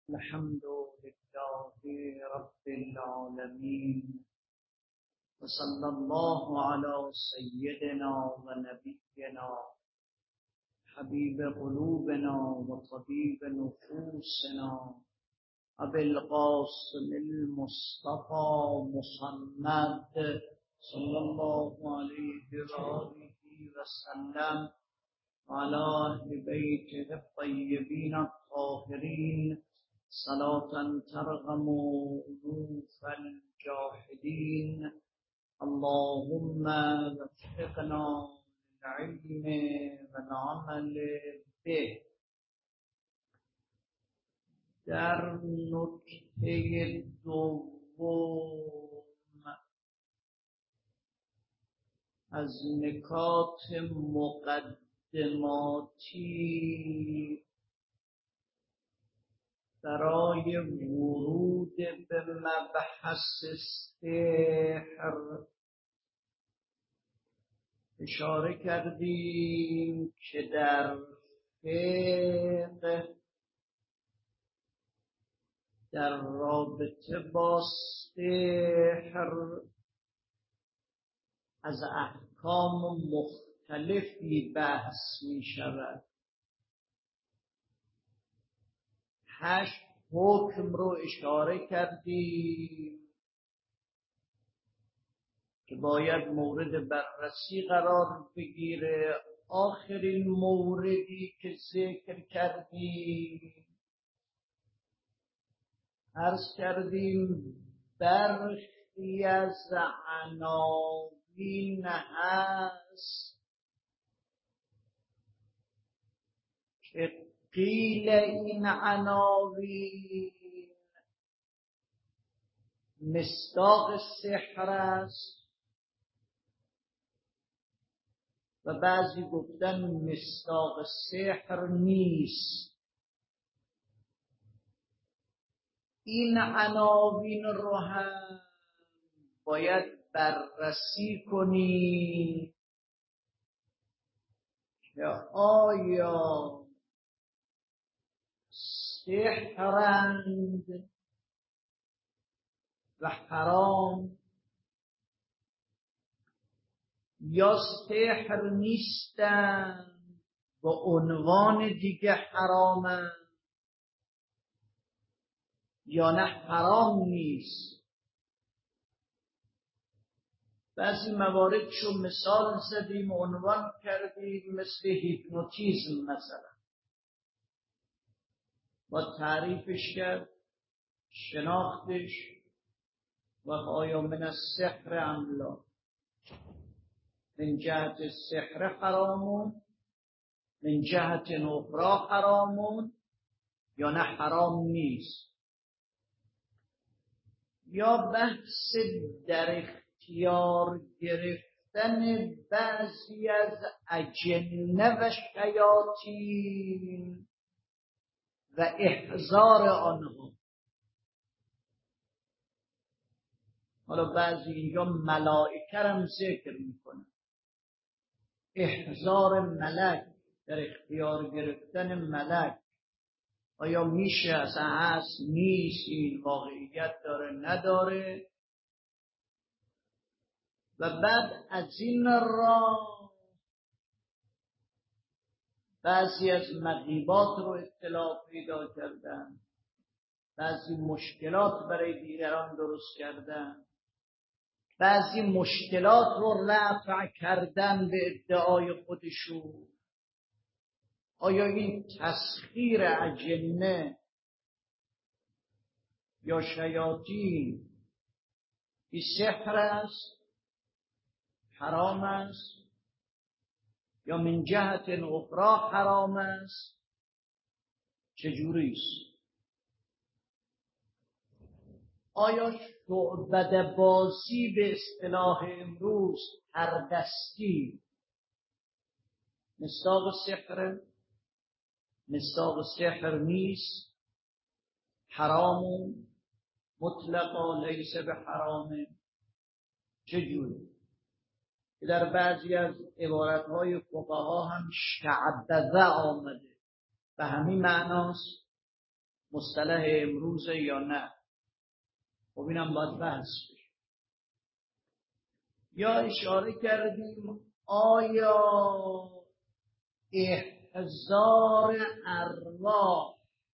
الحمد لله رب العالمين وصلى الله على سيدنا ونبينا حبيب قلوبنا وطبيب نفوسنا أبي القاسم المصطفى محمد صلى الله عليه وآله وسلم وعلى أهل بيته الطيبين الطاهرين صلاة ترغم أنوف الجاحدين. اللهم وفقنا للعلم والعمل به. در نکته دوم از نکات مقدماتی برای ورود به مبحث سحر اشاره کردیم که در فقه در رابطه با سحر از احکام مختلفی بحث می شود. 8 حکم رو اشاره کردیم که باید مورد بررسی قرار بگیره. آخرین موردی که ذکر کردیم عرض کردیم برخی از عناوین هست که قیل این عناوین مصداق سحر است و بعضی گفتن مصداق سحر نیست. این عناوین رو هم باید بررسی کنی که آیا سحرند و حرام یا سحر نیستند و عنوان دیگه حرامند یا نه حرام نیست. بعضی موارد چون مثال زدیم عنوان کردیم مثل هیپنوتیزم مثلا با تعریفش کرد، شناختش و آیا من السحر ام لا، من جهت السحر حرامون من جهت اخرى حرامون یا نه حرام نیست. یا بحث در اختیار گرفتن بعضی از اجنه و شیاطین و احضار آنها. حالا بعضی اینجا ملائکه هم ذکر میکنن. احضار ملک، در اختیار گرفتن ملک آیا میشه، اصلا هست نیست، این واقعیت داره نداره. و بعد از این راه بعضی از مغیبات رو اطلاع پیدا کردن، بعضی مشکلات برای دیگران درست کردن، بعضی مشکلات رو رفع کردن به ادعای خودشون. آیا این تسخیر اجنه یا شیاطین این سحر است، حرام است یا من جهت اخرى حرام است؟ چجوری است؟ آیا شعبده بازی به اصطلاح امروز هر دستی مصداق سحر؟ مصداق سحر نیست، حرام مطلقا لیس به حرام. چجوری؟ که در بعضی از عبارتهای فقها هم شعبده آمده، به همین معناست. مصطلح امروز یا نه؟ خب اینم باید بحث بشه. یا اشاره کردیم آیا احضار ارواح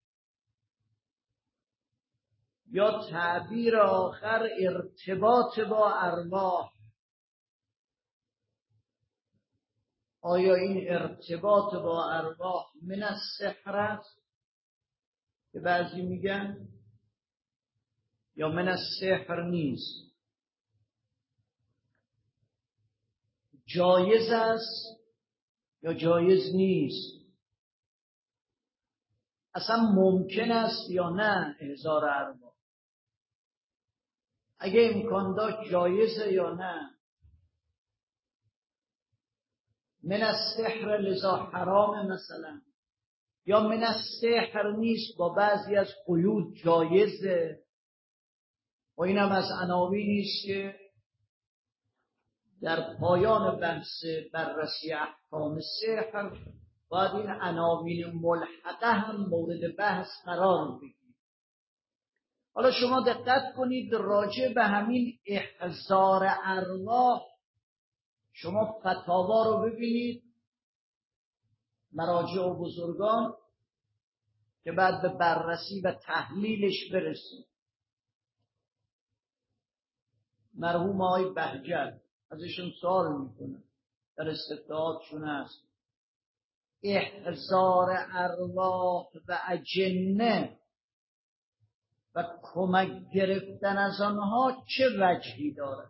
یا تعبیر آخر ارتباط با ارواح، آیا این ارتباط با ارواح من السحر است که بعضی میگن، یا من السحر نیست؟ جایز است یا جایز نیست؟ اصلا ممکن است یا نه احضار ارواح؟ اگه امکان داشت جایزه یا نه؟ من السحر لذا حرام مثلا، یا من السحر نیست با بعضی از قیود جایزه؟ و اینم از عناوینی است که در پایان بحث بررسی احکام سحر باید این عناوین ملحقه هم مورد بحث قرار بگیرید. حالا شما دقت کنید راجع به همین احضار ارواح شما فتاوا رو ببینید، مراجع و بزرگان، که بعد به بررسی و تحلیلش برسید. مرحوم آقای بهجت ازشون سوال میکنه، در استفتاحاتشون هست، احضار ارواح و اجنه و کمک گرفتن از آنها چه وجهی داره؟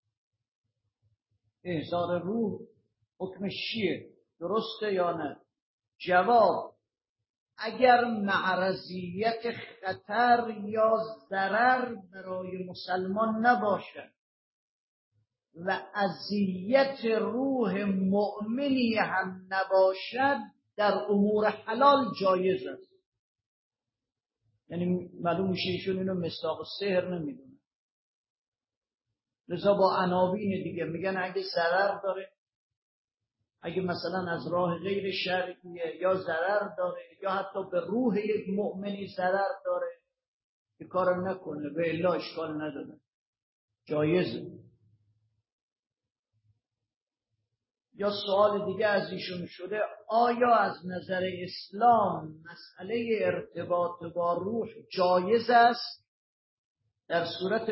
احضار روح حکمش چیه؟ درسته یا نه؟ جواب: اگر معرضیت خطر یا ضرر برای مسلمان نباشد و اذیت روح مؤمنی هم نباشد در امور حلال جایز است. یعنی معلوم میشه ایشون اینو مصداق سحر نمیدونه، لذا با عناوین دیگه میگن اگه ضرر داره، اگه مثلا از راه غیر شرعیه یا ضرر داره، یا حتی به روح یک مؤمنی ضرر داره، که کارو نکنه، به الا اشکال نداره، جایزه. یا سوال دیگه از ایشون شده، آیا از نظر اسلام مسئله ارتباط با روح جایز است در صورت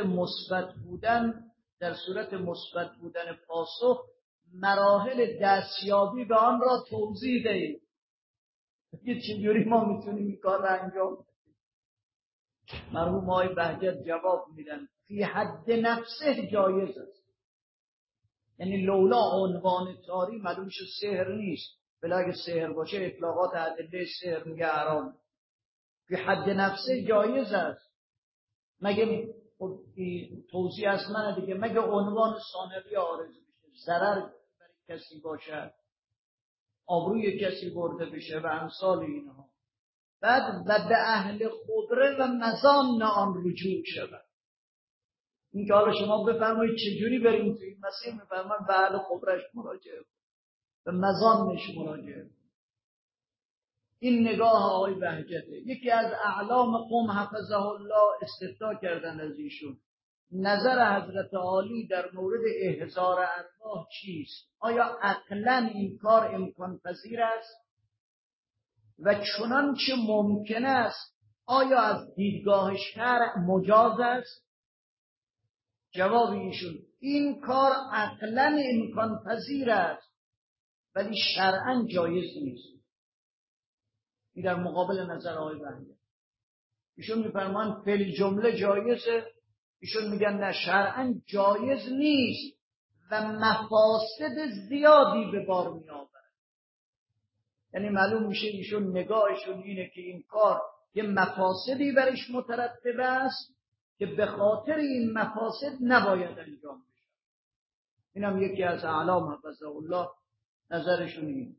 مثبت بودن پاسخ مراحل دستیابی به آن را توضیح دهید؟ چجوری ما میتونیم این کار را انجام بدیم؟ مرحوم آقای بهجت جواب میدن فی حد نفسه جایز است. یعنی لولا عنوان تاری معلوم شد سحر نیست، بلا اگه سحر باشه اطلاقات ادله سحر میگه حرام. فی حد نفسه جایز است. مگه توضیح از من دیگه، مگه عنوان ثانوی عارض بشه، ضرر برای کسی باشه، آبروی کسی برده بشه و امثال اینها، بعد و به اهل خبره و مزان آن رجوع شود. این که حالا شما بفرمایید چجوری بریم توی این مسیر، میفرمان به اهل خبرش مراجعه، به مزانش مراجعه. این نگاه آقای بهجته. یکی از اعلام قوم حفظه الله استفتاء کردن از ایشون، نظر حضرت عالی در مورد احضار ارواح چیست؟ آیا عقلاً این کار امکان پذیر است؟ و چنانچه ممکن است آیا از دیدگاه شرع مجاز است؟ جواب ایشون: این کار عقلاً امکان پذیر است ولی شرعاً جایز نیست. این در مقابل نظر آقای بهجت. ایشون میفرمان فی جمله جایزه، ایشون میگن نه، شرعاً جایز نیست و مفاسد زیادی به بار می آورد. یعنی معلوم میشه ایشون نگاهشون اینه که این کار یه مفاسدی برش مترتب است که به خاطر این مفاسد نباید انجام بشه. اینم یکی از اعلام حفظه الله نظرشون اینه.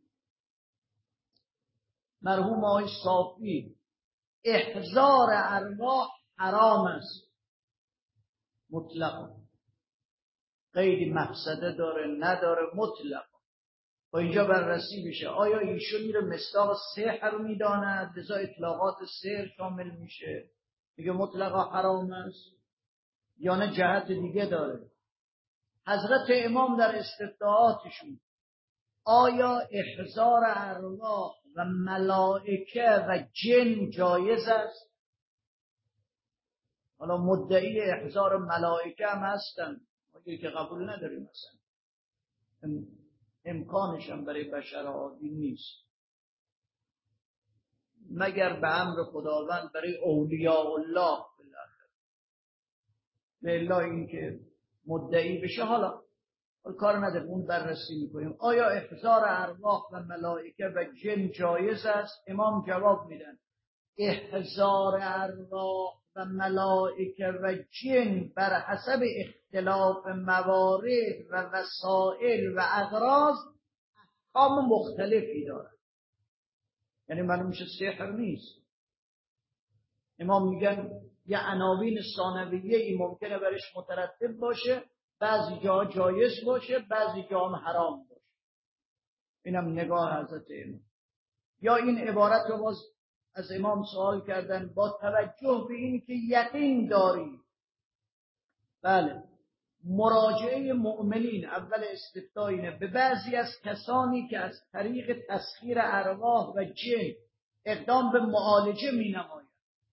مرحوم آقای صافی: احضار ارواح حرام است مطلقا، غیری مفسده داره نداره مطلقا. با اینجا بررسی بشه آیا ایشون میره مصداق سحر میداند لذا اطلاقات سحر شامل میشه میگه مطلقا حرام است یا نه جهت دیگه داره. حضرت امام در استفتاءاتشون آیا احضار ارواح و ملائکه و جن جایز است؟ حالا مدعی احضار ملائکه هم هستن ما که قبول نداریم مثلا امکانش هم برای بشر عادی نیست مگر به امر خداوند برای اولیاء الله بالاخره به الا اینکه مدعی بشه حالا کار نداریم اون بررسی میکنیم. آیا احضار ارواح و ملائکه و جن جایز است؟ امام جواب میدن احضار ارواح و ملائکه و جن بر حسب اختلاف موارد و وسائل و اغراض احکام مختلفی دارد. یعنی معلوم میشه سحر نیست. امام میگن یه عناوین ثانویه ای ممکنه برش مترتب باشه، بعضی جا جایز باشه، بعضی جا هم حرام باشه. اینم نگاه حضرت امام. یا این عبارت رو باز از امام سوال کردن با توجه به این که یقین داری بله مراجعه مؤمنین اول استفتاء اینه به بعضی از کسانی که از طریق تسخیر ارواح و جن اقدام به معالجه می نماید.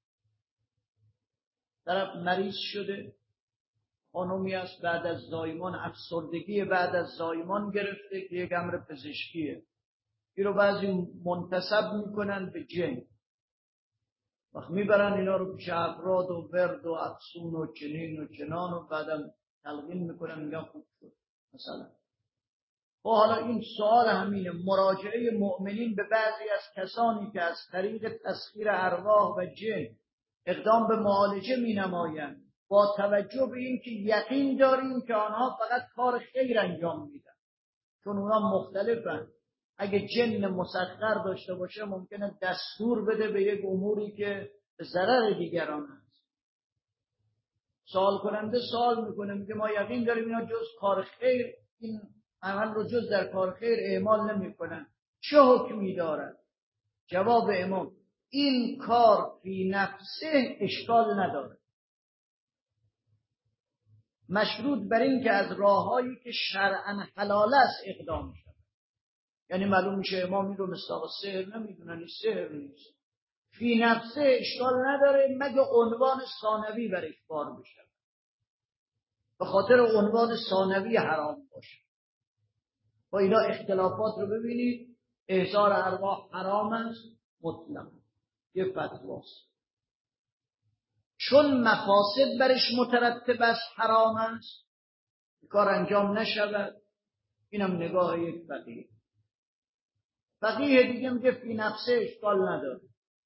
طرف مریض شده خانومی است بعد از زایمان افسردگی بعد از زایمان گرفته که یک امر پزشکیه این رو بعضی منتسب میکنن به جن وقت میبرن اینا رو پیش افراد و ورد و افسون و چنین و چنان و بعدم تلقین میکنن میگن خوب شد مثلا. و حالا این سوال همینه مراجعه مؤمنین به بعضی از کسانی که از طریق تسخیر ارواح و جن اقدام به معالجه مینمایند با توجه به این که یقین داریم که آنها فقط کار خیر انجام میدن چون اونا مختلفن. اگه جن مسخر داشته باشه ممکنه دستور بده به یک اموری که به ضرر دیگران هست. سوال کننده سوال میکنه میگه ما یقین داریم اینا جز کار خیر این عمل رو جز در کار خیر اعمال نمیکنن چه حکمی دارد؟ جواب امام این کار فی نفسه اشکال نداره مشروط بر این که از راههایی که شرعاً حلال است اقدام شد. یعنی معلوم میشه امام این رو مصداق سحر نمیدونن این سحر نیست فی نفسه اشکال نداره مگه عنوان ثانوی برش بار بشه به خاطر عنوان ثانوی حرام باشه. با اینا اختلافات رو ببینید احضار ارواح حرام است مطلق یه فتواست چون مفاسد برش مترتب است حرام است کار انجام نشود. اینم نگاه یک فقیه. فقیه دیگه میگه فی نفسه اشکال نداره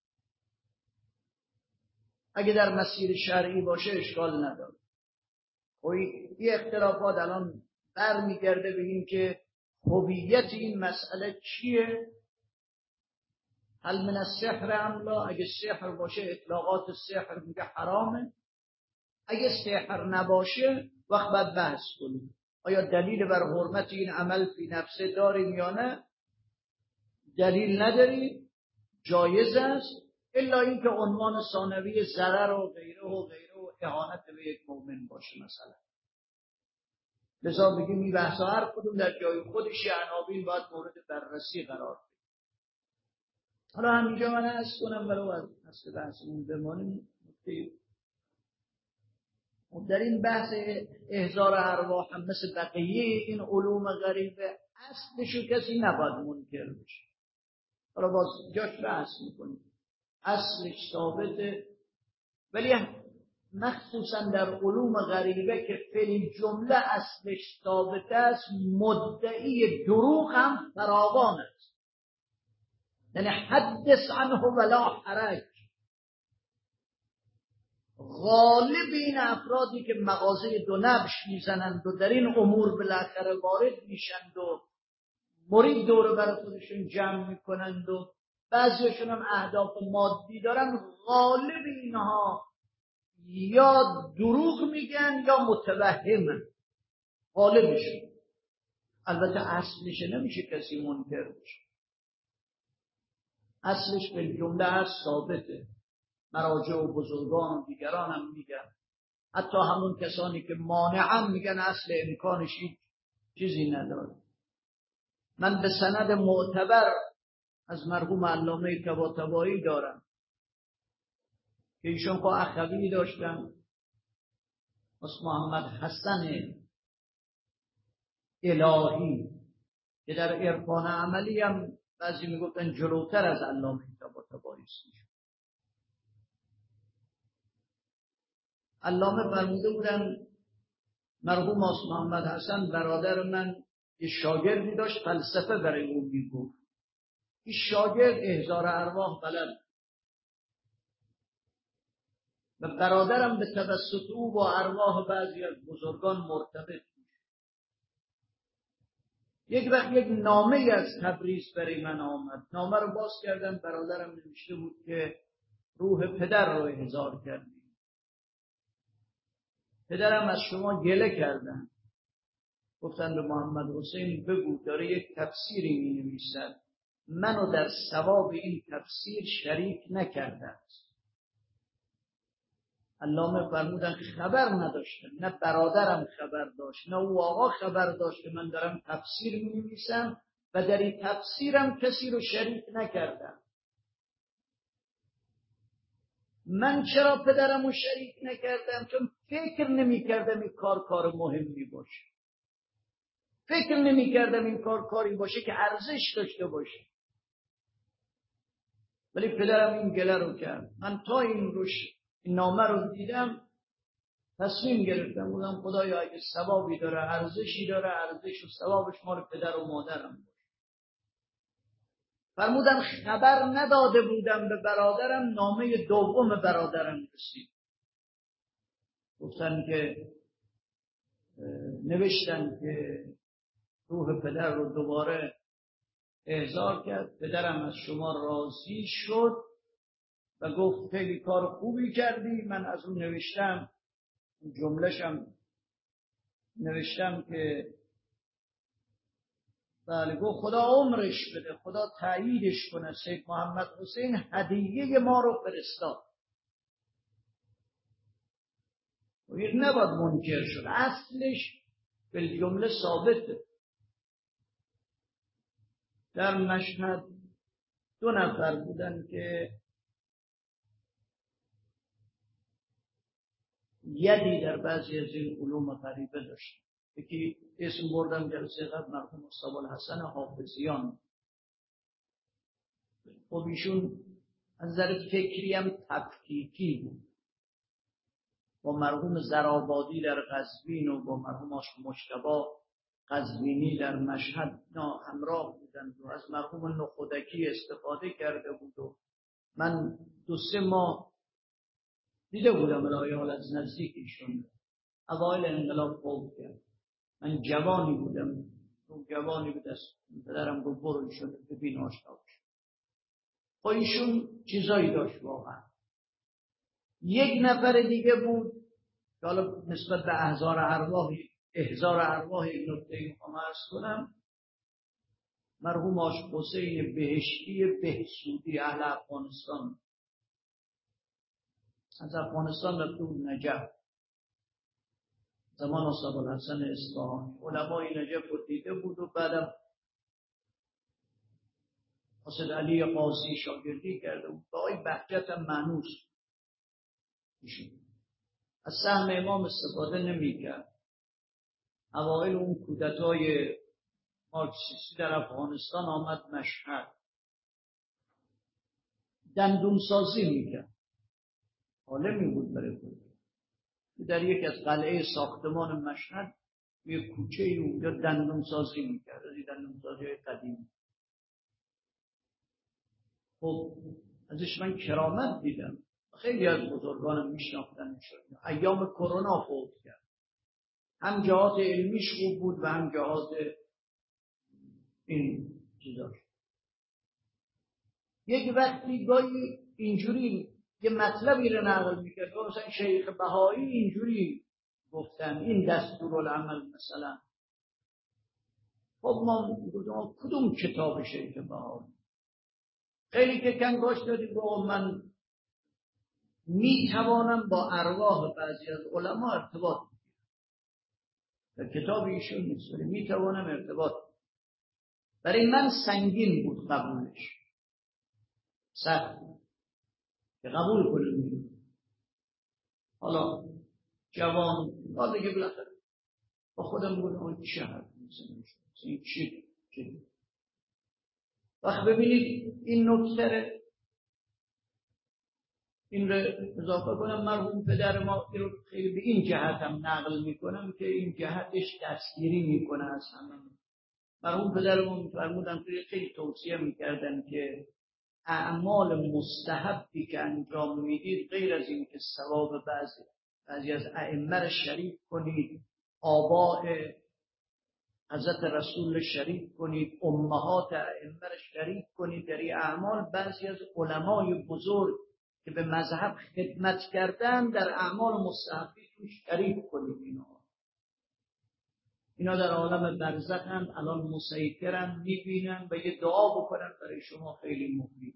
اگه در مسیر شرعی باشه اشکال نداره. این اختلافات الان برمیگرده به این که هویت این مسئله چیه؟ هل من السحر ام لا؟ اگه سحر باشه اطلاقات سحر میگه حرامه اگه سحر نباشه وقت بعد بحث کنیم آیا دلیل بر حرمت این عمل فی نفسه داریم یا نه؟ دلیل نداریم جایز است الا اینکه عنوان ثانوی ضرر و غیره و اهانت به یک مؤمن باشه مثلا. لذا بگیم این بحثا هر کدوم در جای خودش عناوین باید مورد بررسی قرار بگیره. حالا همینجا من عرض کنم برای از اصل بحثمون بمانیم در این بحث احضار ارواح هم مثل بقیه این علوم غریبه اصلشو کسی نباید منکر بشه. حالا باز جاش بحث میکنیم اصلش ثابته ولی مخصوصا در علوم غریبه که فی جمله اصلش ثابت است مدعی دروغ هم فراوان است. یعنی حدث عنه ولا حرج. غالب این افرادی که مغازه دو نبش میزنند و در این امور بالاخره وارد میشند و مرید دور برای خودشون جمع میکنند و بعضیشون هم اهداف مادی دارن غالب اینها یا دروغ میگن یا متوهمن غالبشون. البته اصلش نمیشه کسی منکر بشه، اصلش به جمله هست ثابته. مراجع و بزرگان و دیگران هم میگن، حتی همون کسانی که مانعن میگن اصل امکانش چیزی نداره. من به سند معتبر از مرحوم علامه طباطبایی دارم که ایشون خب اخوی داشتن، از محمد حسن الهی که در عرفان عملی هم بعضی میگفتن جلوتر از علامه طباطبایی است. علامه فرموده بودن مرحوم از محمد حسن برادر من یه شاگردی داشت فلسفه برای اون میگفت. این شاگرد احضار ارواح بلد و برادرم به توسط او با ارواح بعضی از بزرگان مرتبط بود. یک وقت یک نامه از تبریز برای من آمد. نامه رو باز کردم، برادرم نوشته بود که روح پدر رو احضار کردیم. پدرم از شما گله کردن، گفتن به محمد حسین بگو داره یک تفسیری می نویسد، منو در ثواب این تفسیر شریک نکرده است. علامه فرمودن خبر نداشتن، نه برادرم خبر داشت، نه او آقا خبر داشت که من دارم تفسیر می نویسم و در این تفسیرم کسی رو شریک نکردم. من چرا پدرم رو شریک نکردم؟ چون فکر نمی کردم این کار مهمی باشه، فکر نمی کردم این کاری باشه که ارزش داشته باشه. ولی پدرم این گله رو کرد. من تا این نامه رو دیدم تصمیم گرفتم، بودم خدایا اگه ثوابی داره ارزشی داره، ارزش و ثوابش مال پدر و مادرم باشه. فرمودم خبر نداده بودم به برادرم، نامه دوم برادرم رسید. گفتن که نوشتن که روح پدر رو دوباره احضار کرد، پدرم از شما راضی شد و گفت خیلی کار خوبی کردی. من از اون نوشتم، جمله‌شم نوشتم که بله، گفت خدا عمرش بده، خدا تأییدش کنه، سید محمد حسین هدیه ما رو فرستاد. و یک نباید منکر شد، اصلش به جمله ثابته. در مشهد 2 نفر بودن که یدی در بعضی از این علوم غریبه داشت. یکی اسم بردم جلسه قبل، مرحوم مصطفی الحسن حافظیان. خب ایشون از نظر فکری هم تفکیکی بود، با مرحوم زرابادی در قزوین و با مرحوم مجتبی قزوینی در مشهد همراه بودند و از مرحوم نخودکی استفاده کرده بود. و من 2-3 ماه دیده بودم الهیال از نزدیک ایشون. اوایل انقلاب فوت کرد. من جوانی بودم، اون جوانی بود، از پدرم گفت برو ایشون ببین آشنا بشه. با ایشون چیزایی داشت واقعا. یک نفر دیگه بود که حالا نسبت به احضار ارواح یک نکته میخوام عرض کنم. مرحوم آش حسین بهشتی بهسودی، اهل افغانستان، از افغانستان رفته بود نجف زمان مصطفی الحسن اصفهانی. علمای نجف رو دیده بود و بعدم حسین علی قاضی شاگردی کرده بود. با آقای بهجت هم مانوس از سهم امام استفاده نمی کرد. اوائل اون کودتای مارکسیستی در افغانستان آمد مشهد، دندون سازی میکرد. عالمی بود برای خود. در یک از قلعه ساختمان مشهد یک کوچه اونجا دندون سازی میکرد، از این دندون سازی قدیمی. خب ازش من کرامت دیدم، خیلی از بزرگانم میشناختن. ایام کرونا فوت کرد. هم جهات علمیش خوب بود و هم جهات این چیزاش. یک وقتی گاهی اینجوری یه مطلبی رو نقل میکرد، مثلا شیخ بهایی اینجوری گفتن، این دستورالعمل مثلا. خب ما گفتم کدوم کتاب شیخ بهایی؟ خیلی که کنکاش دادیم رو من میتوانم با ارواح بعضی از علما ارتباط بگیرم. در کتاب ایشون نیست ولی میتوانم ارتباط بگیرم. برای من سنگین بود قبولش، سخت بود که قبول کنیم. حالا جوان حالا دیگه بالاخره با خودم بودم چه حرف میزنم، این چی وقت ببینید این نکته این رو اضافه کنم. مرحوم پدر ما رو خیلی به این جهت هم نقل میکنم که این جهتش دستگیری میکنه از همه. مرحوم پدر ما میفرمودن که خیلی توصیه میکردن که اعمال مستحبی که انجام میدید غیر از این که ثواب بعضی از ائمه رو شریک کنید، آباء حضرت رسول شریک کنید، امهات ائمه رو شریک کنید در این اعمال، بعضی از علمای بزرگ که به مذهب خدمت کردن در اعمال مستحبی توش شریک کنید. اینا در عالم برزخ هم الان مسیطرن، میبینن و یه دعا بکنن برای شما خیلی مفید.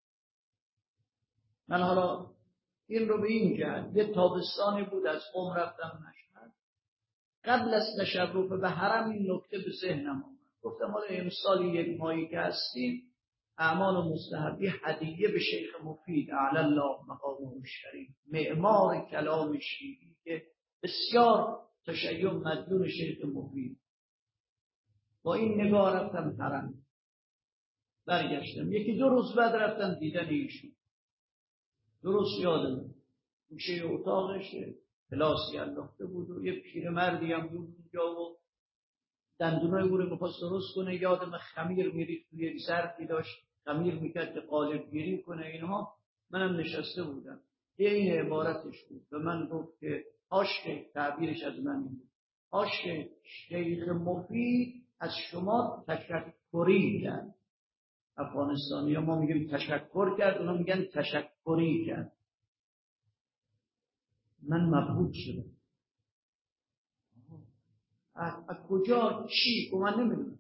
من حالا این رو به این جهت، یه تابستانی بود از قم رفتم مشهد، قبل از تشرف به حرم این نکته به ذهنم آمد. گفتم حالا امسال یک ماهی که هستیم اعمال مستحبی هدیه به شیخ مفید اعلی الله مقامه الشریف، معمار کلام شیعی که بسیار تشیع مدیون شیخ مفید. با این نگاه رفتم حرم، برگشتم یکی دو روز بعد رفتم دیدن ایشون. درست یادم گوشه اتاقش پلاسی انداخته بود و یه پیرمردی هم بود اونجا و دندونای او رو می‌خواست درست کنه. یادم خمیر میریخت توی یک ظرفی داشت خمیر میکرد که قالب گیری کنه اینها. منم نشسته بودم. این عبارتش بود به من گفت که عاشق، تعبیرش از من بود، عاشق شیخ مفید از شما تشکری کرد. افغانستانی ها ما میگیم تشکر کرد، اونا میگن تشکری کرد. من مبهوت شدم. از کجا چی؟ من نمیدونم،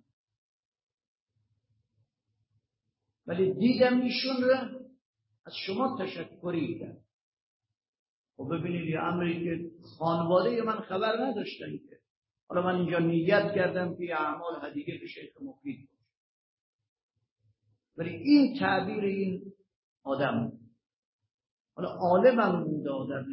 ولی دیدم ایشون رو از شما تشکری کرد. خب ببینید یه امری که خانواده من خبر نداشتن که حالا من اینجا نیت کردم که اعمال هدیه به شیخ مفید باشه، ولی این تعبیر این آدم حالا عالمم بود، در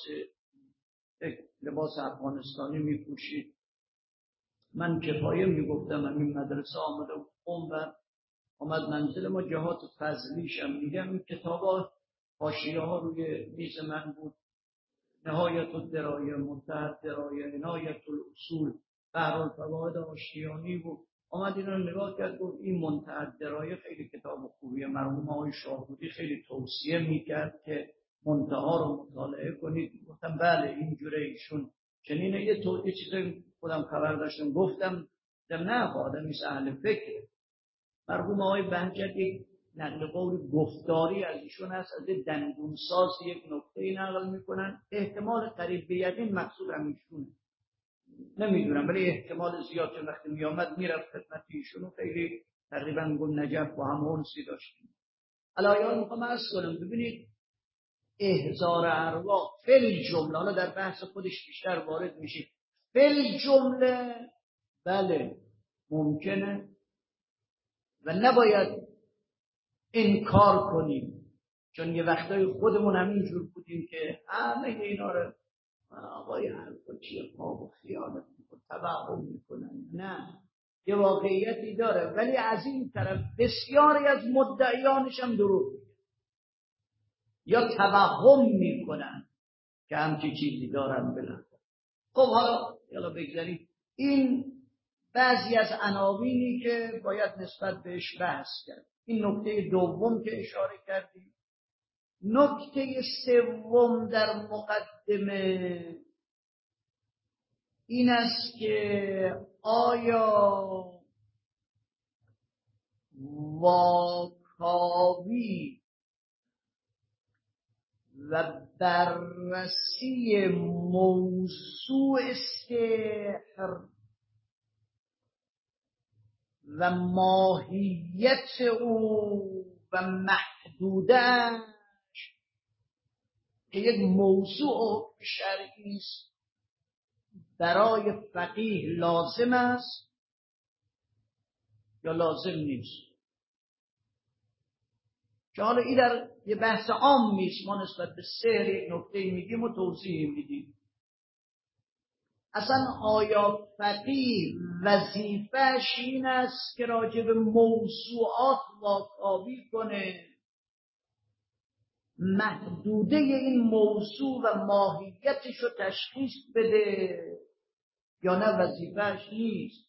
لباس افغانستانی میپوشید. من کفایه میگفتم همین مدرسه آمده قم و آمد منزل ما، جهات فضلیشم میگم این کتابا حاشیه ها روی میز من بود، نهایت الدرایه، منتهی الدرایه، عنایت الاصول، بحر الفوائد آشتیانی بود. آمد اینا رو نگاه کرد گفت این منتهی الدرایه خیلی کتاب خوبیه، مرحوم آقای شاهرودی خیلی توصیه میکرد که منتها رو مطالعه کنید. گفتم بله اینجوره ایشون چنینه. یه چیز خودم خبر داشتم گفتم نه آدمی اهل فکر. مرحوم آقای بهجت یک نقل قول گفتاری از ایشون هست، از دندون ساز یک نکته نقل میکنن، احتمال قریب به یقین مقصود همیشونه، نمیدونم ولی احتمال زیاد، چون وقتی میامد میرفت خدمت ایشون خیلی تقریبا گل نجف با هم انسی داشتیم. علایال میخوام عرض کنم ببینید احضار ارواح فل جمله، حالا در بحث خودش بیشتر وارد میشید، فل جمله بله ممکنه و نباید انکار کنیم، چون یه وقتای خودمون همینجور بودیم که همه اینا رو آقای حرفا چیه خواب و خیالت میکن توهم میکنن. نه، یه واقعیتی داره، ولی از این طرف بسیاری از مدعیانش هم دروغ میگن یا توهم میکنن که همچی چیزی دارن بلند. خب حالا بگذارید این بعضی از عناوینی که باید نسبت بهش بحث کرد. این نکته دوم که اشاره کردیم. نکته سوم در مقدمه این است که آیا واکاوی و بررسی موضوع سحر و ماهیت او و محدودش که یک موضوع شرعی است برای فقیه لازم است یا لازم نیست. که حالا این در یه بحث عام نیست، ما نسبت به سحر یک نکته میگیم و توضیح میدیم. اصلا آیا فقیه وظیفه‌اش این است که راجع به موضوعات واکاوی کنه، محدوده این موضوع و ماهیتش رو تشخیص بده، یا نه وظیفه‌اش نیست؟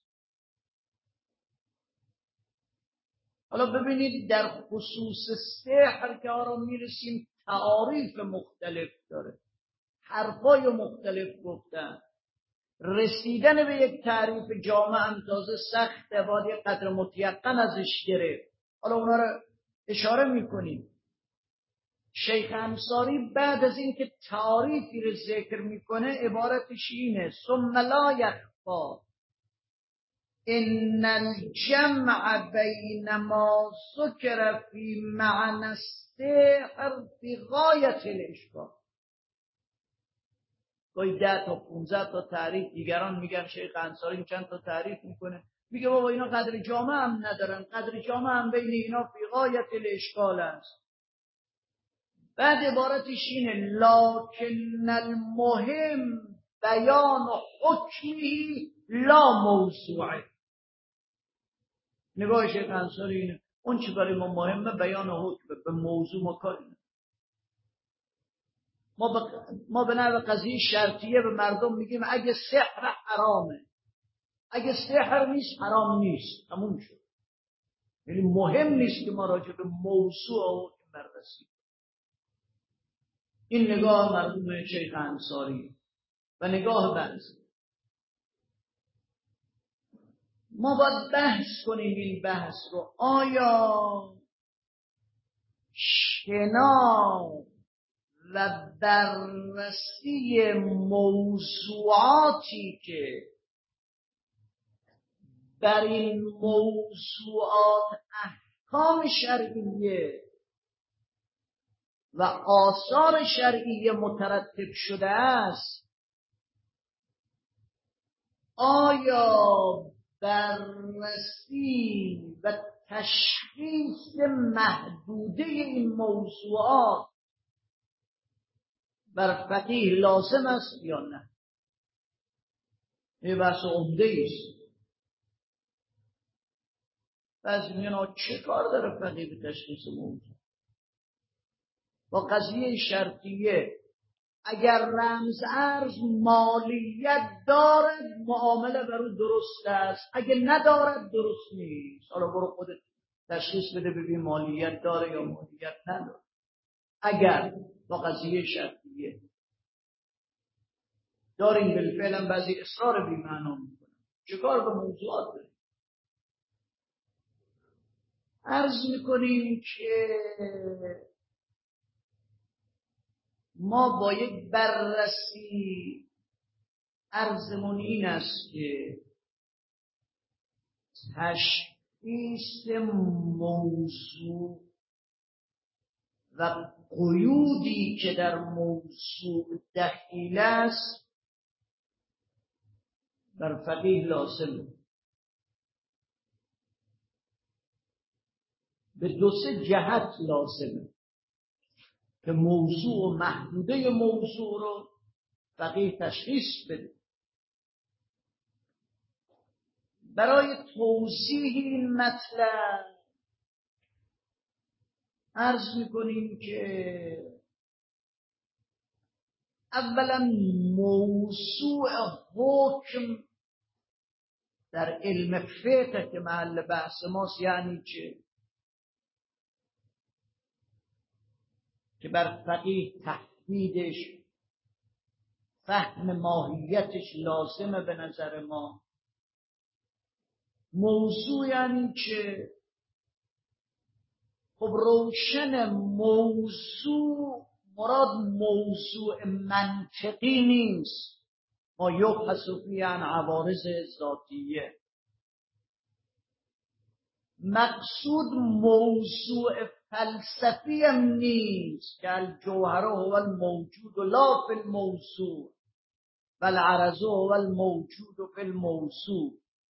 حالا ببینید در خصوص سحر که آرام میرسیم تعاریف مختلف داره، حرفای مختلف گفتن. رسیدن به یک تعریف جامع هم تازه سخته، باید یک قدر متیقن ازش گرفت. حالا اونا رو اشاره میکنیم. شیخ انصاری بعد از این که تعریفی رو ذکر میکنه عبارتش اینه: ثم لا یخفی ان الجمع بین ما ذکر فی معنی السحر فی غایة الاشکال. گاهی 10 تا 15 تا تعریف دیگران میگن، شیخ انصاری چند تا تعریف میکنه، میگه بابا اینا قدر جامع هم ندارن، قدر جامع هم بین اینا فی غایة الاشکال است. بعد عبارتش اینه: لکن المهم بیان حکمی لا موضوعه. نگاه شیخ انصاری اینه: اون چی برای ما مهمه بیان حکم، به موضوع ما کاری نداریم. ما به نحو قضیه شرطیه به مردم میگیم اگه سحر حرامه، اگه سحر نیست حرام نیست، تموم شد. یعنی مهم نیست که ما راجع به موضوع و حکم بررسی. این نگاه مرحوم شیخ انصاری و نگاه بحث. ما باید بحث کنیم این بحث رو. آیا شناخت و بررسی موضوعاتی که بر این موضوعات احکام شرعیه و آثار شرعیه مترتب شده است، آیا بررسی و تشخیص محدوده این موضوعات بر فقیه لازم است یا نه؟ این بحث عمده است. بعضی میگن چه کار داره فقیه به تشخیص موضوع؟ با قضیه شرطیه اگر رمز ارز مالیت دارد معامله برو درست است، اگه ندارد درست نیست. حالا برو خودت تشخیص بده ببین مالیت داره یا مالیت نداره. اگر با قضیه شرطیه داریم بالفعل هم بعضی اصرار بی معنا میکنن، چه کار به موضوعات داریم؟ عرض میکنیم که ما با یک بررسی عرضمون این است که تشخیص موضوع و قیودی که در موضوع دخیل است بر فقیه لازمه. به 2-3 جهت لازمه که موضوع و محدوده موضوع رو فقیه تشخیص بده. برای توضیح این مطلب عرض میکنیم که اولا موضوع حکم در علم فقه که محل بحث ماست یعنی چه؟ که بر فقیه تحدیدش، فهم ماهیتش لازمه به نظر ما. موضوع یعنی چه؟ خب روشن موضوع مراد موضوع منطقی نیست، ما یبحث فیه عن عوارض ذاتیه. مقصود موضوع فلسفی هم نیست که الجوهر هو الموجود لا فی الموضوع و العرض هو الموجود فی الموضوع.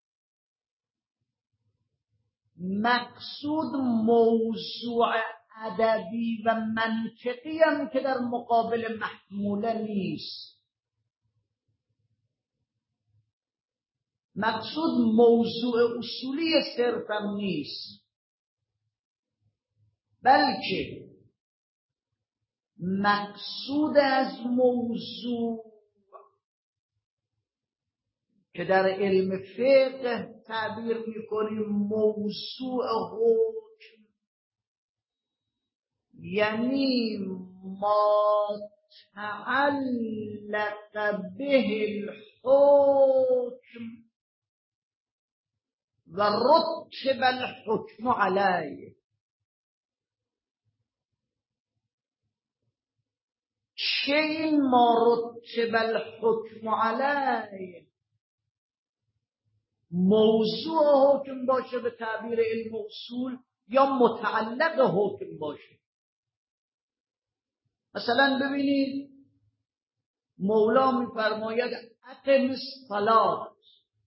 مقصود موضوع ادبی و منطقی هم که در مقابل محموله نیست. مقصود موضوع اصولی صرف هم نیست، بلکه مقصود از موضوع که در علم فقه تعبیر میکنیم موضوع حکم، یعنی ما تعلق به الحکم و رتب الحکم علیه. چه این ما رتب الحکم علیه موضوع حکم باشه به تعبیر علم اصول یا متعلق حکم باشه. مثلا ببینید مولا میفرماید اقم الصلاة.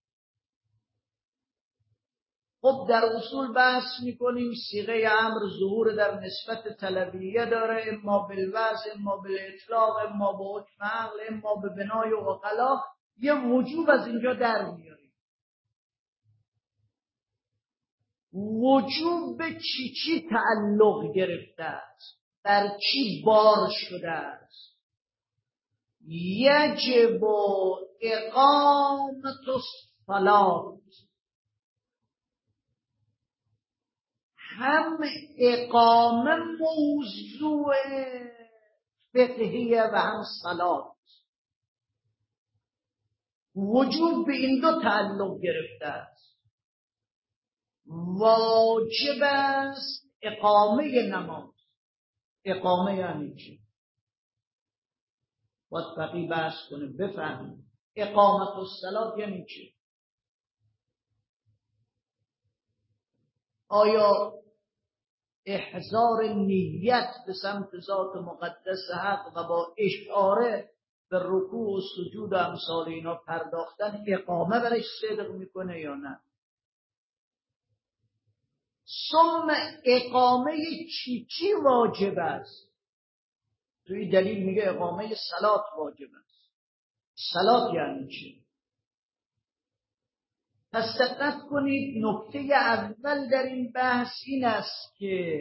خب در اصول بحث میکنیم صیغه امر ظهور در نسبت طلبیه داره، اما بالوضع، اما بالاطلاق، اما به حکم عقل، اما به بنای عقلا. یه وجوب از اینجا در میاریم. وجوب به چی تعلق گرفته است، در چی بار شده است. یجب اقامت الصلاة، هم اقامه موضوع فقهیه و هم صلات. وجوب به این دو تعلق گرفته است. واجب است اقامه نماز. اقامه یعنی چی؟ باید فقیه بحث کنه بفهمید اقامت الصلاة یعنی چی. آیا احضار نیت به سمت ذات مقدس حق و با اشاره به رکوع و سجود و امثال اینا پرداختن اقامه برش صدق میکنه یا نه؟ ثم اقامه چی واجب است؟ توی دلیل میگه اقامه صلات واجب است. صلات یعنی چی؟ پس دقت کنید نکته اول در این بحث این است که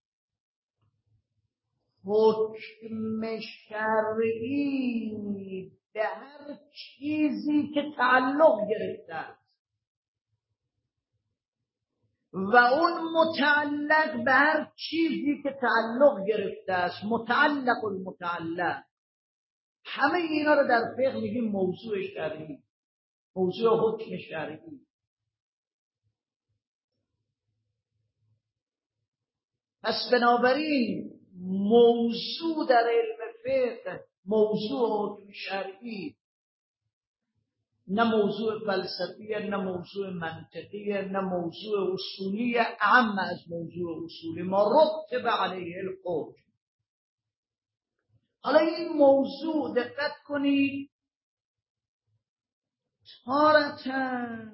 حکم شرعی به هر چیزی که تعلق گرفته است و اون متعلق به هر چیزی که تعلق گرفته است، متعلق المتعلق، همه اینا رو در فقه میگیم موضوع شرعی، موضوع حکم شرعی. پس بنابراین موضوع در علم فقه موضوع حکم شرعی، نه موضوع فلسفیه، نه موضوع منطقیه، نه موضوع اصولیه، اهم از موضوع اصولی ما رتب علیه الحکم. حالا این موضوع دقت کنید تارتاً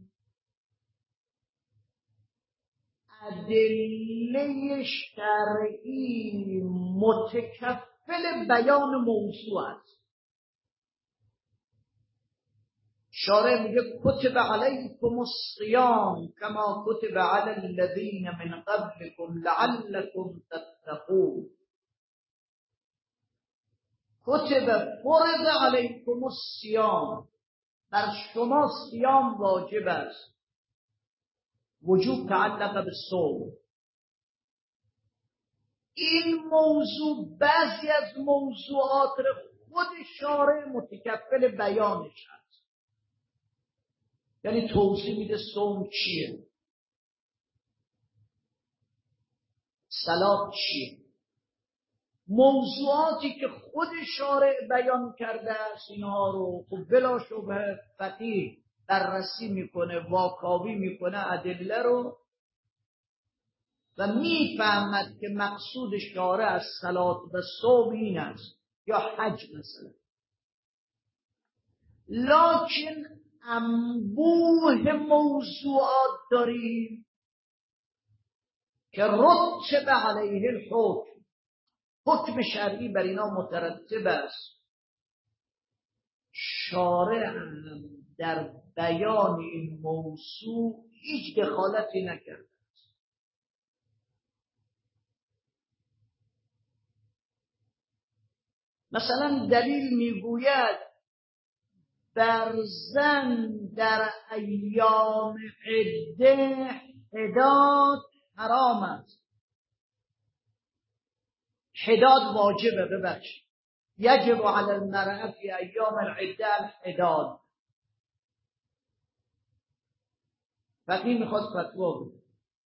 ادله شرعی متکفل بیان موضوع است. شارع میگه کتب علیکم الصیام کما کتب علی الذین من قبلکم لعلکم تتقون. کتب فرض علیکم الصیام، بر شما صیام واجب است. وجوب تعلق به صوم. این موضوع بعضی از موضوعات خود شارع متکفل بیانش هست، یعنی توضیح میده صوم چیه، صلات چیه. موضوعاتی که خود شارع بیان کرده است اینها رو خب بلا شبه فقیه بررسی میکنه، واکاوی میکنه ادله رو و میفهمد که مقصود شارع از صلات و صوم این است یا حج مثلا، لکن انبوه موضوعات داریم که رتب علیه الحکم، حکم شرعی بر اینا مترتب است. شارع هم در بیان این موضوع هیچ دخالتی نکرده است. مثلا دلیل میگوید بر زن در ایام عده حداد حرام است. حداد واجبه، ببخشید، یجب علی المرأة فی ایام العده الحداد. فقیه میخواد فتوا بده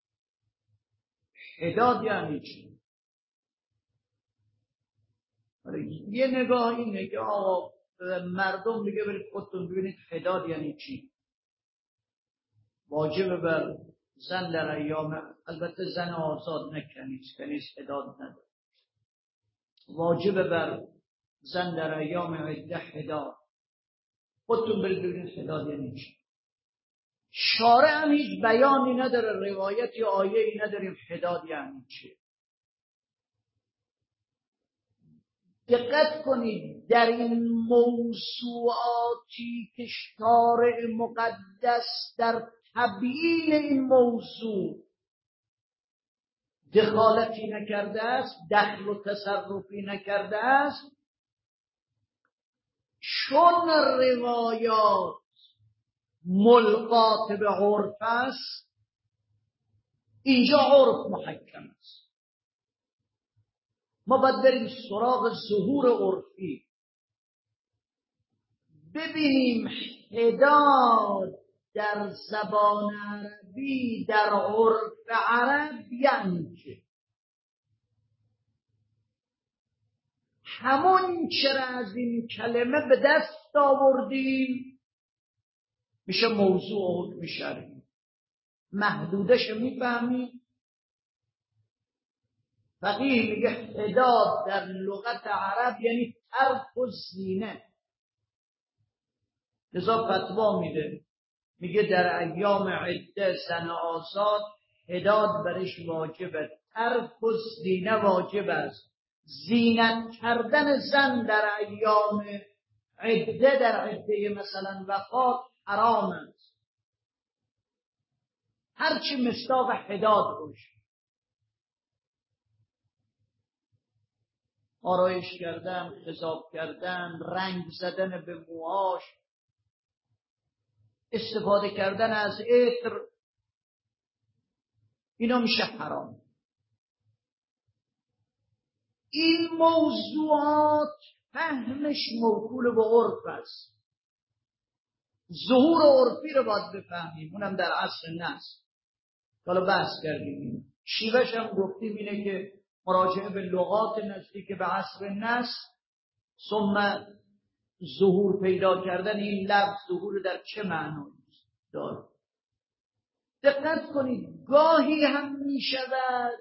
حداد یعنی چی؟ یه نگاه اینه که آقا مردم دیگه برید خودتون ببینید حداد یعنی چی. واجب بر زن در ایام، البته زن آزاد نه کنیز حداد نداره، واجب بر زن در ایام عده حداد. خودتون برید ببینید حداد یعنی چی. شارع هم هیچ بیانی نداره، روایت یا آیه‌ای نداریم حداد یعنی چی. دقت کنید در این موضوعاتی که شارع مقدس در تبیین این موضوع دخالتی نکرده است، دخل و تصرفی نکرده است، چون روایات ملقات به عرف است، اینجا عرف محکم است. ما باید بریم سراغ ظهور عرفی، ببینیم حداد در زبان عربی در عرف عرب یعنی چه. همون چرا از این کلمه به دست آوردیم میشه موضوع حکم شرعی. محدودش میفهمیم. فقیه میگه حداد در لغت عرب یعنی ترک و زینه. لذا فتوا میده، میگه در ایام عده زن آزاد حداد برش واجبه، ترک و زینه واجب است. زینت کردن زن در ایام عده، در عده مثلا وفات، حرام است، هرچی مصداق حداد باشه. آرایش کردن، خضاب کردن، رنگ زدن به موهاش، استفاده کردن از عطر، اینا میشه حرام. این موضوعات فهمش موکول به عرف است. ظهور عرفی رو باید بفهمیم، اونم در عصر نص. حالا بحث کردیم، شیوهش هم گفتیم اینه که مراجعه به لغات نزدیک به عصر نص، ثم ظهور پیدا کردن این لفظ، ظهور در چه معنایی داره. دقت کنید گاهی هم می شود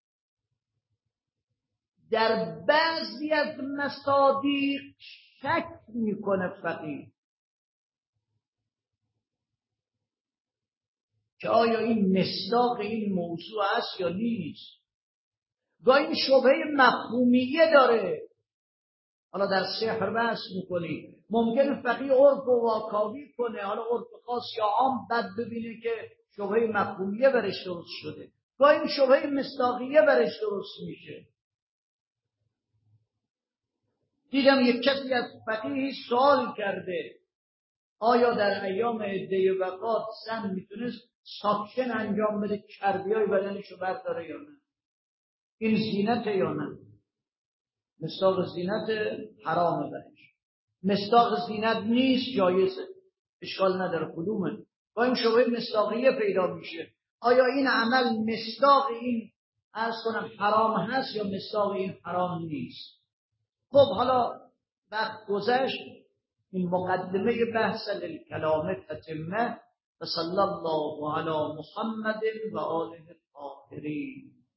در بعضی از مصادیق شک میکنه فقیه که آیا این مصداق این موضوع است یا نیست. گاهی این شبهه مفهومیه داره. حالا در سحر بحث میکنی، ممکنه فقیه عرف و واکاوی کنه، حالا عرف خاص یا عام، بد ببینه که شبهه مفهومیه برش درست شده، گاهی این شبهه مصداقیه برش درست میشه. دیدم یک کسی از فقیه سوال کرده آیا در ایام عده وفات زن میتونست ساکشن انجام بده، چربیای بدنشو برداره یا نه؟ این زینت یا نه؟ مصداق زینت حرامه برش. مصداق زینت نیست، جایزه، اشکال نداره. کدومه؟ با این شبهه مصداقیه پیدا میشه، آیا این عمل مصداق این عرض کنم حرام هست یا مصداق این حرام نیست؟ خب حالا وقت گذشت، این مقدمه بحث للکلام تتمه. و صلی الله علی محمد و آله الطاهرین.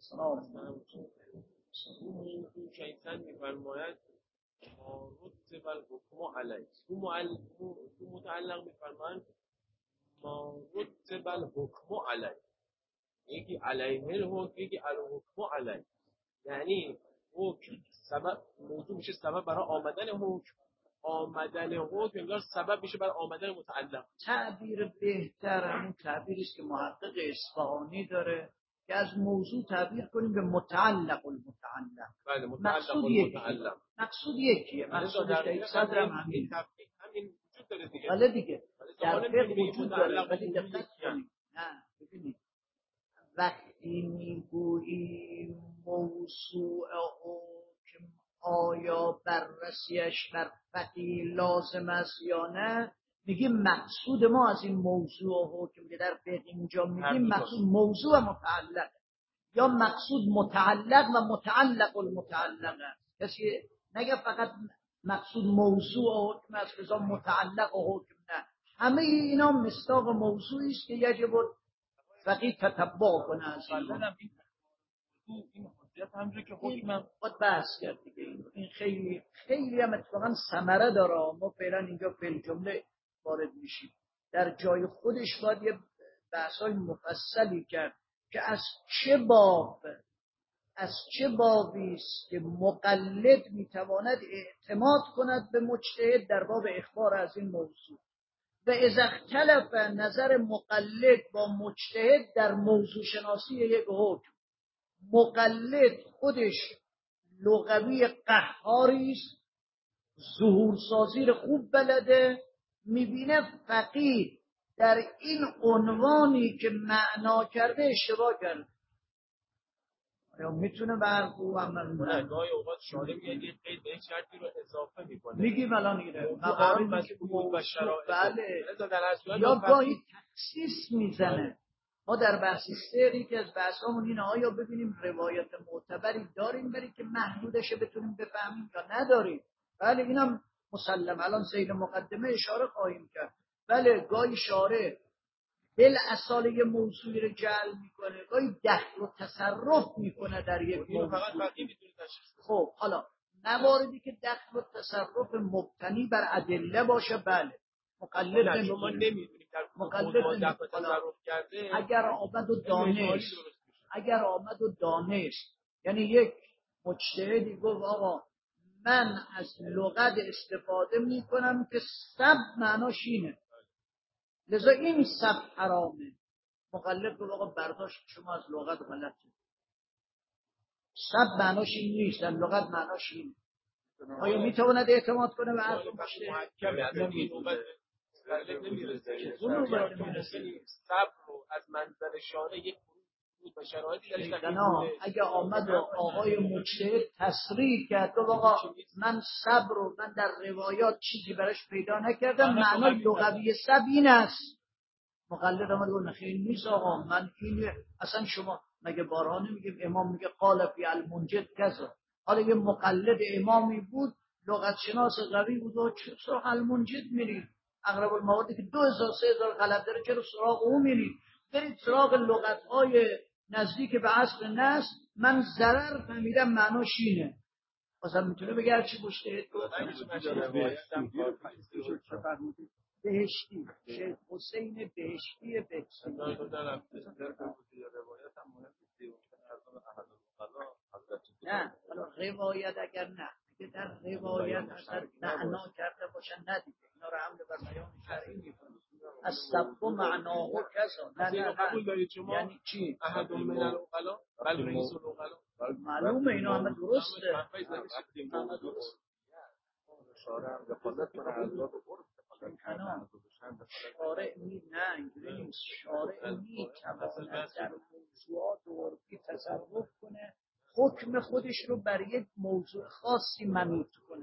سلام. اون موضوع که انسان میفرماید مارد و الحکم علیه، اون متعلق میفرماید مارد و الحکم علیه، یکی علیه الحکم، یکی الحکم علیه. یعنی حکم سبب، موضوع میشه سبب برای آمدن حکم، آمدن حکم انگار سبب میشه برای آمدن متعلق. تعبیر بهتر همون تعبیری است که محقق اصفهانی داره که از موضوع تعبیر کنیم به متعلق المتعلق. بله، متعلق مقصود المتعلق. مقصود یکیه. مقصودش در صدر هم همین وجود داره دیگه. حالا دیگه در فقه وجود داره، متعلق ولی دقت کنید. نه ببینید، وقتی میگوییم موضوع حکم آیا بررسیش بر فقیه لازم است یا نه، میگیم مقصود ما از این موضوع حکم که در فقه اینجا میگیم مقصود موضوع و متعلق، یا مقصود متعلق و متعلق المتعلق است. کسی نگه فقط مقصود موضوع حکم است لذا متعلق حکم، نه، همه اینا مصداق موضوعی است که یجب فقیه تتبع کنه از این حجت همجور که حکمم باید بحث کرد دیگه. این خیلی خیلی هم اتفاقا ثمره داره. ما فعلا اینجا فعل جمله وارد میشیم، در جای خودش باید یه بحث‌های مفصلی کرد که از چه بابی است که مقلد میتواند اعتماد کند به مجتهد در باب اخبار از این موضوع، و اذا اختلف نظر مقلد با مجتهد در موضوع شناسی یک حکم. مقلد خودش لغوی قهاری است، ظهور سازی رو خوب بلده، میبینه فقیه در این عنوانی که معنا کرده اشتباه کرده. یا میتونه برخو عمل کنه. گاهی اوقات شارع میاد یه قید به شرطی رو اضافه میکنه. میگیم الان اینه مواردی که بود و شرایط. بله. یا گاهی تخصیص میزنه. ما در بحث سری که از بحثامون اینه آیا ببینیم روایت معتبری داریم برای که محدودش بتونیم بفهمیم یا نداریم. بله اینم مسلم. الان ذیل مقدمه اشاره خواهیم کرد. بله گاهی شارع بالاصاله یه موضوعی رو جعل میکنه، گاهی دخل و تصرف میکنه در یک موضوع. خب حالا مواردی که دخل و تصرف مبتنی بر ادله باشه، بله مقلد نمیدونیم. اگر آمد و دانست یعنی یک مجتهدی گفت آقا من از لغت استفاده میکنم که سب معناش اینه، لذا این سب حرامه. مقلد گفت آقا برداشت شما از لغت غلطه، سب معناش این نیست، در لغت معناش اینه. آیا میتواند اعتماد کنه به حرف مجتهد؟ صبر رو از منظر شارع یک بود و شرایطی درش اگه آمد و آقای مجتهد تصریح کرد تو آقا من صبر رو من در روایات چیزی براش پیدا نکردم، معنای لغوی صبر این است. مقلد آمد و خیلی نیست آقا من این اصلا شما مگه بارها نمیگیم امام میگه قال فی المنجد کذا. حالا یه مقلد امامی بود لغت شناس قوی بود و چرا المنجد میرید اغلب الموادی که 2000 3000 غلط داره چرا سراغ اون میرید؟ برید سراغ لغت‌های نزدیک به عصر نص. من ضرر فهمیدم معناش اینه. مثلا میتونه بگه هرچی مجتهد بهشتی شیخ حسین بهشتی نه روایت اگر نه اگه در روایت اصلا معنا کرده باشن ندیده اینا رو حمل بر بیان شرعی میکنه. از سب و معناه کسا نه قبول دارید شما یعنی چی؟ احد من العقلا بل رئیس العقلا معلومه اینا همه درسته. شارع هم دخالت کنه از باب شارع نه اینجوری نیست. شارع میتواند در موضوعات عرفی تصرف کنه، حکم خودش رو بر یک موضوع خاصی منوط کنه.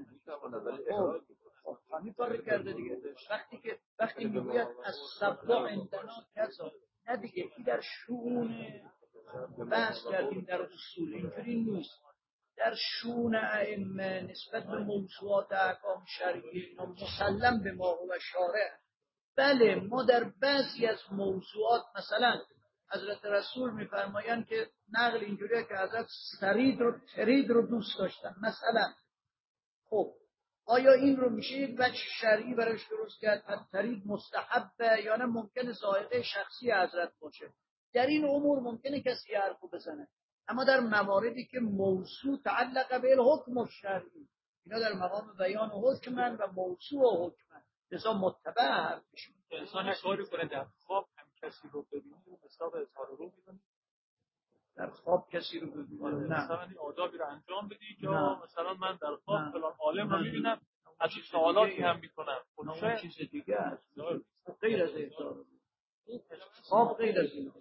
همین کار کرده دیگه. وقتی میگوید از سبا عندنا کذا، نه دیگه این در شؤون بحث کردیم در اصول اینجوری نیست. در شؤون ائمه نسبت به موضوعات احکام شرعی مسلم به ما و شارع. بله ما در بعضی از موضوعات مثلا حضرت رسول میفرمایند که نقل اینجوریه که حضرت ترید رو دوست داشتن. مثلا خب آیا این رو میشه یک وجه شرعی براش درست کرد؟ ترید مستحبه یا نه ممکنه ذائقه شخصی حضرت باشه؟ در این امور ممکنه کسی حرفو بزنه، اما در مواردی که موضوع تعلق به الحکم الشرعی، اینا در مقام بیان حکمن و موضوع حکمن، لذا متبع حرفشون. انسان کاری کنه در خواب هم کسی رو ببینه حساب اظهار رو می‌کنه. در خواب کسی رو ببینه نه، مثلا این آدابی رو انجام بدی یا نه. مثلا من در خواب نه. فلان عالم رو نه. می‌بینم از این سوالاتی هم می‌کنم. اون چیز دیگه است، غیر از اظهار. خواب غیر از این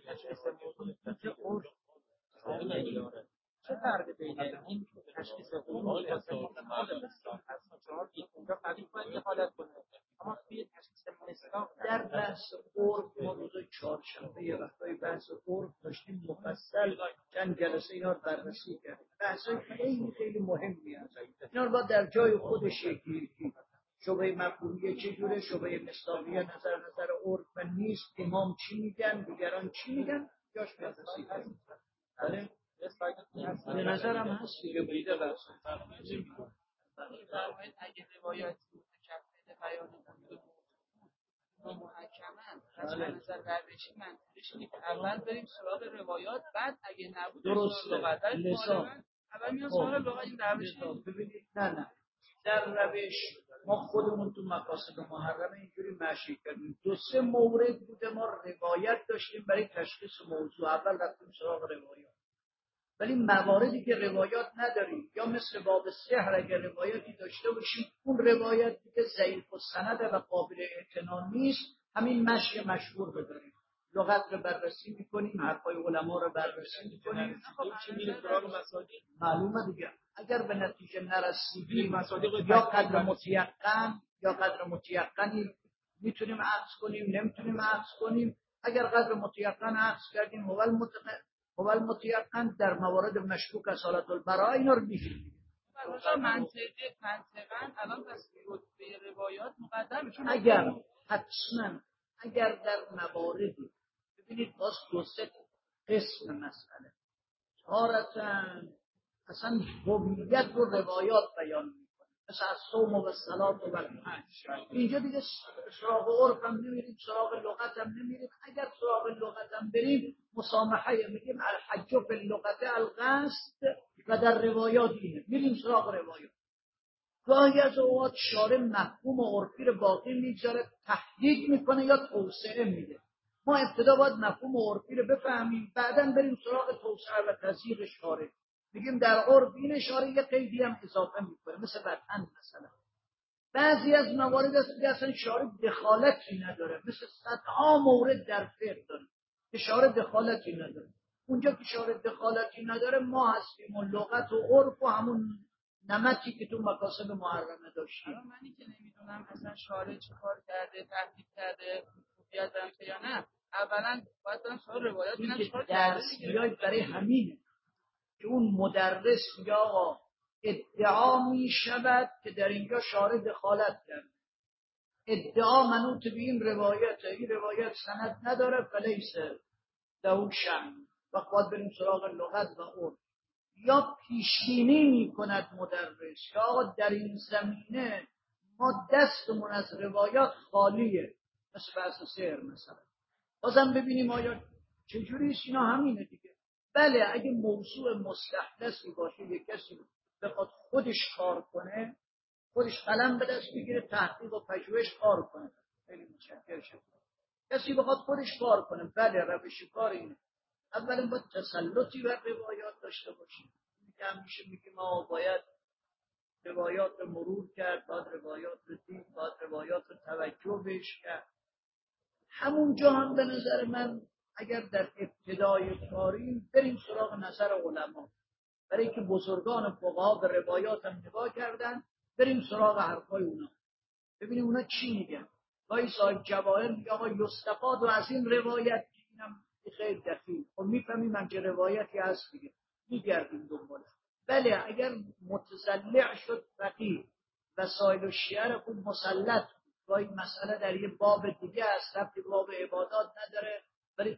چه فرقی بین این تشخیص حقوق اینجا قبیل باید یه حالت کنه، اما توی تشخیص مصداق در بحث عرف ما روز چهارشنبه یه وقتایی بحث عرف داشتیم مفصل چند جلسه اینا رو بررسی کردیم. بحث خیلی خیلی مهمی هست، اینا رو باید در جای خودش یکی شبهه مفهومی چجوره، شبهه مصداقیه نظر عرف نیست، امام چی میگن دیگران چی میگن، جاش بررسی کردیم. بله به نظرم هست دیگه بوده بحث. اگه روایت متکفل بیان بود و محکمن از نظر روشی منطقیش اینه که اول بریم سراغ روایات، بعد اگه نبود درسته لغت اول میان سراغ لغت. این روشی ببینید نه در روش ما خودمون تو مقاصد محرمه اینجوری مشی کردیم. 2-3 مورد بوده ما روایت داشتیم برای تشخیص موضوع، اول رفتیم سراغ روایات. ولی مواردی که روایات نداریم یا مثل باب سحر اگر روایاتی داشته باشیم، اون روایت که ضعیف السند و قابل اعتنا نیست، همین مشی مشهور بداریم، لغت رو بررسی میکنیم، حرفای علما رو بررسی میکنیم. معلومه دیگه اگر به نتیجه نرسیدیم یا قدر متیقنی میتونیم عکس کنیم، نمیتونیم عکس کنیم. اگر قدر متیقن عکس کردیم اول متیقن در موارد مشکوک اصالت البراء اینا رو میگیریم. منطقاً الان پس رتبه روایات مقدم میشه. اگر در مواردی ببینید باز 2-3 قسم مسئله تارتاً اصلا هویت رو روایات بیان میکنه، مثل از صوم و صلات و الحج. اینجا دیگه سراغ عرف هم نمیریم، سراغ لغت هم نمیریم. اگر سراغ لغت هم بریم مسامحه میگیم الحج فی اللغت القصد و در روایات اینه، میریم سراغ روایات. گاهی از اوقات شارع مفهوم و عرفی رو باقی میگذاره، تحدید میکنه یا توسعه میده. ما ابتدا باید مفهوم و عرفی رو بفهمیم، بعداً بریم سراغ توسعه و تضییق شارع. میگیم در عرف این اشاره یه قیدی هم اضافه میکنه، مثل وطن مثلا. بعضی از موارد است که اصلا شارع دخالتی نداره، مثل صدها مورد در فقه داره که شارع دخالتی نداره. اونجا که شارع دخالتی نداره ما هستیم و لغت و عرف و همون نمتی که تو مقاصد محرمه داشتیم. منی که نمیدونم اصلا شارع چه کار کرده، تحقیق کرده، خوبیت داشته یا نه، اولا باید برم سراغ روایات ببینم چه کار کرده. درس برای همینه که اون مدرس یا ادعا می شود که در اینجا شارع دخالت کرده، ادعا منوط به این روایت سند نداره فلیس له شأن، و باید بریم سراغ لغت و عرف. یا پیشبینی می کند مدرس که آقا در این زمینه ما دستمون از روایات خالیه، مثل بحث سحر مثلا. بازم ببینیم آیا چجوریست. اینا همینه دیگه. بله اگه موضوع مستحدثی باشه یک کسی بخواد خودش کار کنه، خودش قلم به دست بگیره تحقیق و پژوهش کار کنه، خیلی متشکر شد. کسی بخواد خودش کار کنه، بله روش کار اینه. اولا باید تسلطی بر روایات داشته باشیم که همیشه میگیم ما باید روایات رو مرور کرد، باید روایات رو دید، باید روایات رو توجه بهش کرد. همونجا هم به نظر من اگر در ابتدای کاریم بریم سراغ نظر علما، برای که بزرگان فقها به روایات هم نگاه کردن، بریم سراغ حرفای اونا ببینیم اونا چی میگن. گاهی صاحب جواهر میگه آقا یستفاد و از این روایت، اینم خیلی دقیق خب میفهمیم هم که روایتی هست دیگه، میگردیم دنبالش. بله اگر متسلع شد فقیه وسایل و شیعه خود مسلط، گاهی مسئله در یه باب دیگه است، ربطی باب عبادات نداره، ولی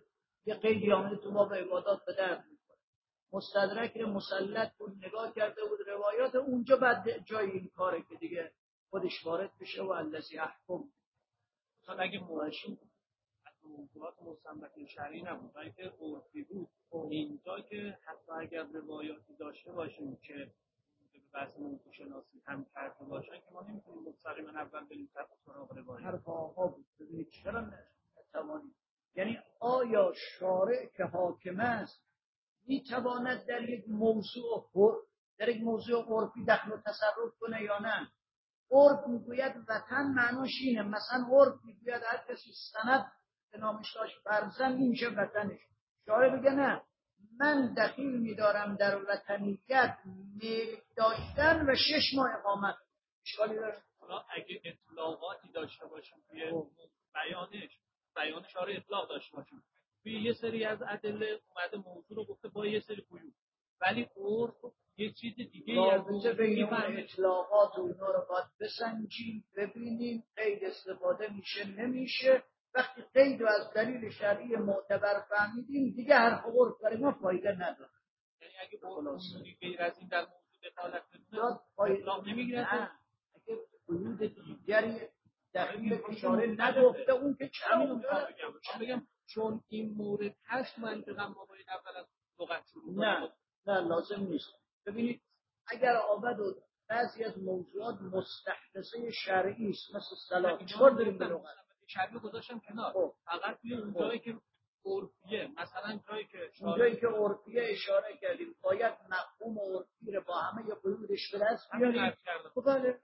یه قیدی آمده تو باب عبادات به درد می‌خوره. مستدرک رو مسلط بود، نگاه کرده بود روایات، اونجا بعد جای این کاره که دیگه خودش وارد بشه و الذی احکم. مثلا اگه موضوع از موضوعات مستنبط شرعی نبود و اینکه عرفی بود، اینجا که حتی اگر روایاتی داشته باشیم که به بحث موضوع شناسی هم کرده باشن که ما نمیتونیم مستقیما اول بریم سراغ روایات. حرف آقا بود. ببینید چرا نتوانیم؟ یعنی آیا شارع که حاکم است میتواند در یک موضوع عرفی دخل و تصرف کنه یا نه؟ عرف میگوید وطن معناش اینه، مثلا عرف میگوید هر کسی سند به نامش داشت فرزن این میشه وطنش. شارع بگه نه، من دخیل میدارم در وطنیت ملک داشتن و 6 ماه اقامت. اشکالی داره؟ اگه اطلاقاتی داشته باشیم توی بیان شارع اطلاق داشته باشیم توی یه سری از ادله اومده موضوع رو گفته با یه سری قیود، ولی عرف یه چیز دیگه رابطه بین اون اطلاقات و اونا رو باید بسنجیم، ببینیم قید استفاده میشه نمیشه. وقتی قید رو از دلیل شرعی معتبر فهمیدیم دیگه حرف عرف برای ما فایده نداره. یعنی اگه عرف غیر از این در موضوع دخالت بدونه اطلاق نمیگیره. نه، اگه قیود دیگری دلیل اشاره نگفته اون که چرا بگم چون این مورد هست منطقا ما باید اول از لغت شروع کنیم. نه لازم نیست. ببینید اگر آمد و بعضی از موضوعات مستحدثه شرعی است مثل صلات چطور بریم به لغت شرعی گذاشتم کنار، فقط توی اون جایی که عرفیه، مثلا جایی که عرفیه اشاره کردیم باید مفهوم عرفی رو با همه قیودش به دست بیاریم. خب بله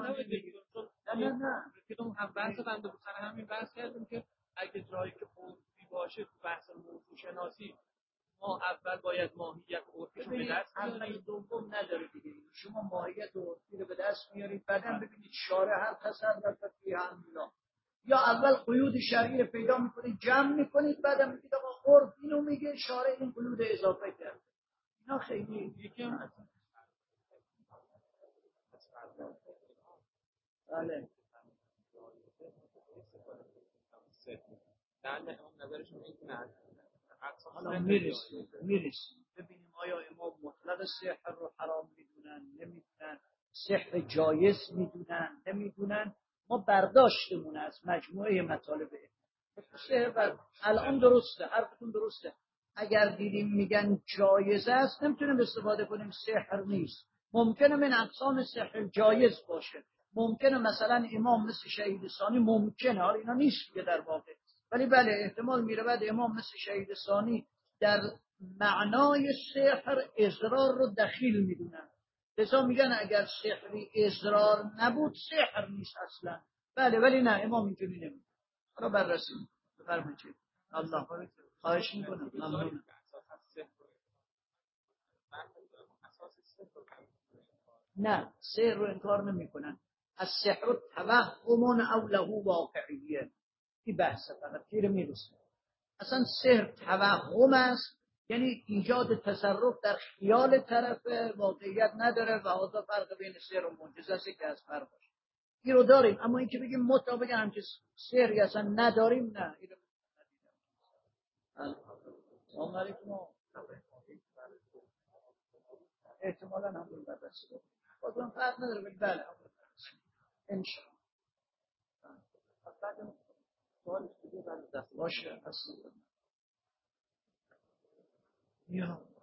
نه رفیقم هم بحث بنده بود، سر همین بحث کردیم که اگه جایی که عرفی باشه تو بحث موضوع شناسی ما اول باید ماهیت عرفی رو به دست بیاریم. دوم نداره دیگه، شما ماهیت عرفی رو به دست میارید بعدم ببینید شارع هر تصرف فی همونا، یا اول قیود شرعی پیدا میکنید جمع میکنید بعدم میگید آقا عرف اینو میگه شارع این قیود اضافه کرده. اینا خیلی یکم بله در نظرشون میتونه حالا میرسیم ببینیم آیا امام مطلق سحر رو حرام میدونن نمیدونن، سحر جایز میدونن نمیدونن. ما برداشتمون از مجموعه مطالب سحر الان درسته، حرفتون درسته. اگر دیدیم میگن جایز است نمیتونیم استفاده کنیم سحر نیست. ممکنه من اقسام سحر جایز باشه، ممکنه مثلا امام مثل شهید ثانی، ممکنه، حالا اینا نیست که در واقع، ولی بله احتمال میره بعد امام مثل شهید ثانی در معنای سحر اضرار رو دخیل میدونن، لذا میگن اگر سحری اضرار نبود سحر نیست اصلا. بله ولی نه امام اینجوری نمیگه. حالا بررسی بفرمایید. الله خواهش میکنم. ممنون. نه سحر رو انکار نمیکنن. از سحر توهم او له واقعیه، این بحثه فقط تیر میرسه. اصلا سحر توهم است، یعنی ایجاد تصرف در خیال طرف، واقعیت نداره و هذا فرق بین سحر و معجزه است که از فرق باشه. این رو داریم، اما این که بگیم مطابق همچه سحری اصلا نداریم، نه. سلام علیکم. احتمالا هم این بررسی بازم فرق نداره ولی بله انشاءالله سوال دیگه باشه اصلا.